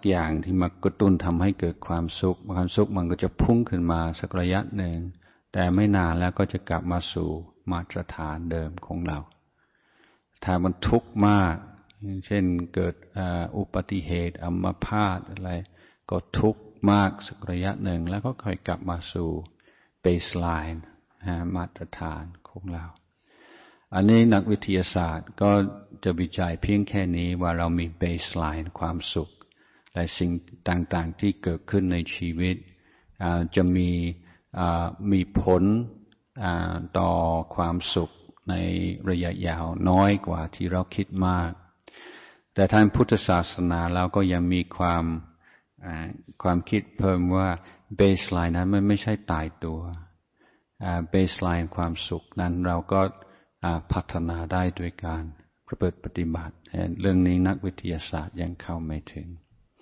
อย่างที่มากระตุ้นทำให้เกิดความสุขมันก็จะพุ่งขึ้นมาสักระยะหนึ่งแต่ไม่นานแล้วก็จะกลับมาสู่มาตรฐานเดิมของเราถ้ามันทุกข์มากเช่นเกิดอุบัติเหตุอัมพาตอะไรก็ทุกข์มากสักระยะหนึ่งแล้วก็ค่อยกลับมาสู่ baseline มาตรฐานของเราอันนี้นักวิทยาศาสตร์ก็จะวิจัยเพียงแค่นี้ว่าเรามี baseline ความสุขและสิ่งต่างๆที่เกิดขึ้นในชีวิตจะมีผลต่อความสุขในระยะยาวน้อยกว่าที่เราคิดมากแต่ทางพุทธศาสนาเราก็ยังมีความคิดเพิ่มว่า baseline นั้นมันไม่ใช่ตายตัวbaseline ความสุขนั้นเราก็พัฒนาได้ด้วยการประพฤติปฏิบัติเรื่องนี้นักวิทยาศาสตร์ยังเข้าไม่ถึง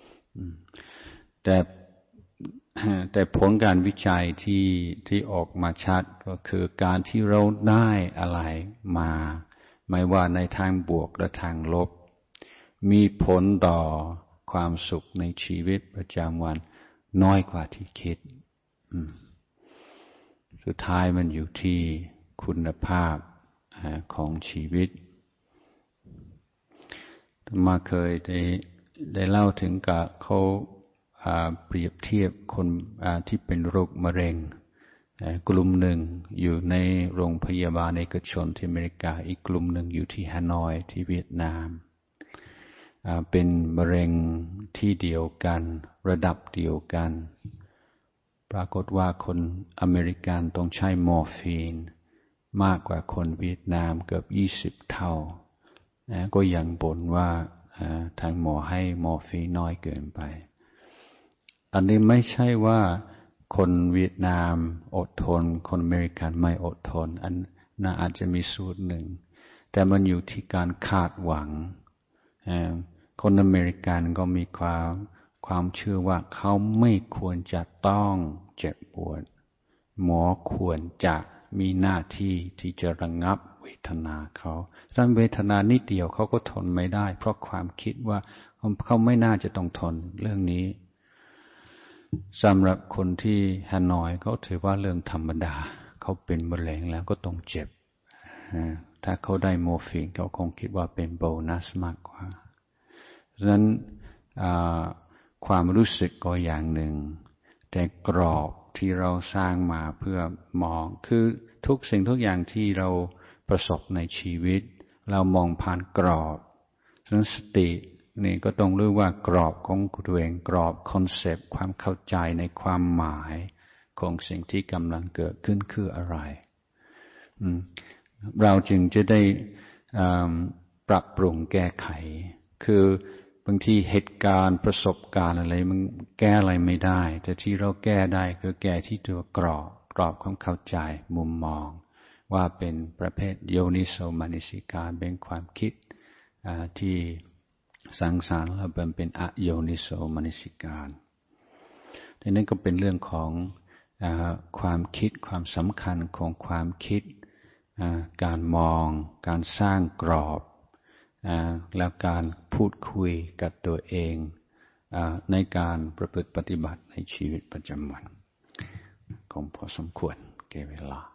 แต่ผลการวิจัยที่ออกมาชัดก็คือการที่เราได้อะไรมาไม่ว่าในทางบวกและทางลบมีผลต่อความสุขในชีวิตประจำวันน้อยกว่าที่คิดสุดท้ายมันอยู่ที่คุณภาพของชีวิตมาเคยได้เล่าถึงกับเขาเปรียบเทียบคนที่เป็นโรคมะเร็งกลุ่มหนึ่งอยู่ในโรงพยาบาลเอกชนที่อเมริกาอีกกลุ่มหนึ่งอยู่ที่ฮานอยที่เวียดนามเป็นมะเร็งที่เดียวกันระดับเดียวกันปรากฏว่าคนอเมริกันต้องใช้มอร์ฟีนมากกว่าคนเวียดนามเกือบ20 เท่าก็ยังบ่นว่าทางหมอให้มอร์ฟีนน้อยเกินไปอันนี้ไม่ใช่ว่าคนเวียดนามอดทนคนอเมริกันไม่อดทนอันน่าอาจจะมีสูตรหนึ่งแต่มันอยู่ที่การคาดหวังคนอเมริกันก็มีความเชื่อว่าเขาไม่ควรจะต้องเจ็บปวดหมอควรจะมีหน้าที่ที่จะระงับเวทนาเขาถ้าเวทนานิดเดียวเขาก็ทนไม่ได้เพราะความคิดว่าเขาไม่น่าจะต้องทนเรื่องนี้สำหรับคนที่ฮานอยเขาถือว่าเรื่องธรรมดาเขาเป็นมะเร็งแล้วก็ต้องเจ็บถ้าเขาได้มอร์ฟีนเขาคงคิดว่าเป็นโบนัสมากกว่าฉะนั้นความรู้สึกก็อย่างหนึ่งแต่กรอบที่เราสร้างมาเพื่อมองคือทุกสิ่งทุกอย่างที่เราประสบในชีวิตเรามองผ่านกรอบฉะนั้นสตินี่ก็ต้องรู้ว่ากรอบของตัวเองกรอบคอนเซปต์ความเข้าใจในความหมายของสิ่งที่กำลังเกิดขึ้นคืออะไรเราจึงจะได้ปรับปรุงแก้ไขคือบางทีเหตุการณ์ประสบการณ์อะไรมันแก้อะไรไม่ได้แต่ที่เราแก้ได้คือแก้ที่ตัวกรอบความเข้าใจมุมมองว่าเป็นประเภทโยนิโสมนสิการเป็นความคิดที่สังสารแล้วเป็นอโยนิโสมนสิการดังนั้นก็เป็นเรื่องของความคิดความสำคัญของความคิดการมองการสร้างกรอบแล้วการพูดคุยกับตัวเองในการประพฤติปฏิบัติในชีวิตประจำวันคงพอสมควรแก่เวลา